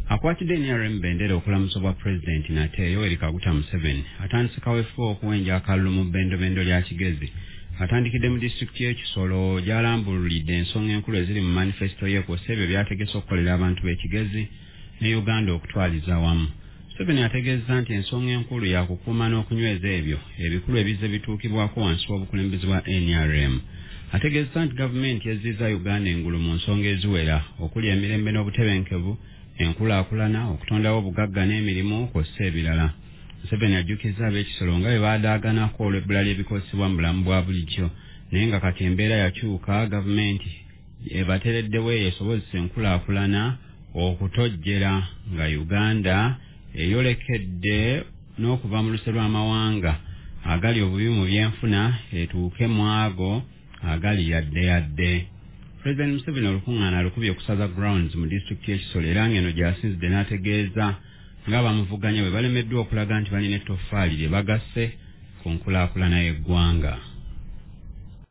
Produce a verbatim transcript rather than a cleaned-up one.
Akwatidde N R M bendera okulamusa bwa President nate Yoweri Kaguta Museveni atandise kaweefube okuwenja akalulu mu bbendobendo lya Kigezi. Atandikidde mu disitulikiti y'e Kisoro gy'alambululidde ensonga enkulu eziri mu manifesto ye kw'ossa ebyo by'ategese okukolera abantu b'e Kigezi ne Uganda okutwaliza awamu. Museveni ategeezza nti ensonga enkulu yakukuuma n'okunyweza ebyo ebikulu ebizze bituukibwako wansi w'obukulembeze bwa N R M. Ategeezza nti gavumenti yazizza Uganda engulu mu nsonga eziwera okuli emirembe n'obutebenkevu, enkulaakulana, okutondawo obugagga n'emirimu kw'ossa ebirala. Museveni ajjukizza ab'Ekisolo nga bwe baadaaganako olw'ebbula ly'ebikozesebwa mu bulamu bwa bulijjo naye nga kati embeera yakyuka, gavumenti ebateereddewo esobozesa enkulaakulana okutojjera nga Uganda eyolekedde n'okuva mu luse lw'amawanga agali obubi mu byenfuna etuuke mu ago agali yadde yadde. President Museveni olukuŋŋaana alukubye okusaza grounds mu disitulikiti y'e Kisoro era ng'eno gy'asinzidde n'ategeeza nga bamuvuganya bwe balemeddwa okulaga nti balina ettoffaali lye bagasse ku nkulaakulana y'eggwanga.